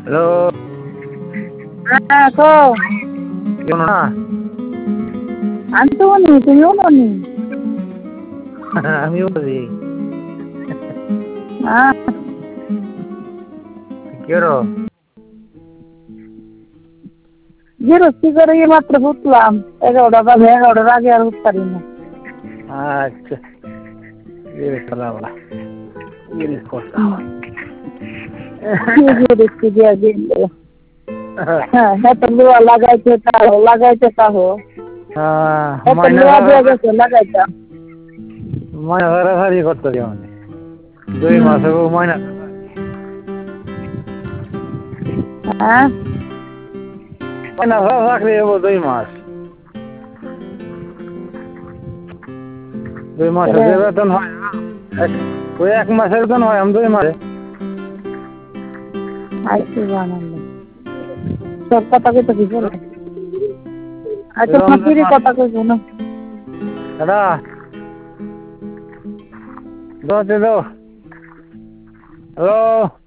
Hello, হ্যাঁ কো কেমন না? আমি তো বলি তুমিও বলি আমিও বলি। হ্যাঁ কি করো? গৃহস্থী করে মাত্র উঠলাম 11টা বাজে 11টার আগে আর উঠতে পারি না আচ্ছা, ইলিশ করতে হবে। গৃহস্থী দিয়ে গেল হ্যাঁ এত লোয়া লাগাইতে তাহো এত মাইনা লোয়া দিয়ে গেছে লাগাইতে সারি করতে দিও মানে 2 মাস হবো মাইনা হ্যাঁ চাকরি হবো 2 মাস। 2 মাসে যে বেতন হয় না, ওই 1 মাসের বেতন হয় 2 মাসে। আইসি বানালো সব কথা কইতে কি বলে আচ্ছা মাটির কথা কইবো না দাদা দাও হ্যালো।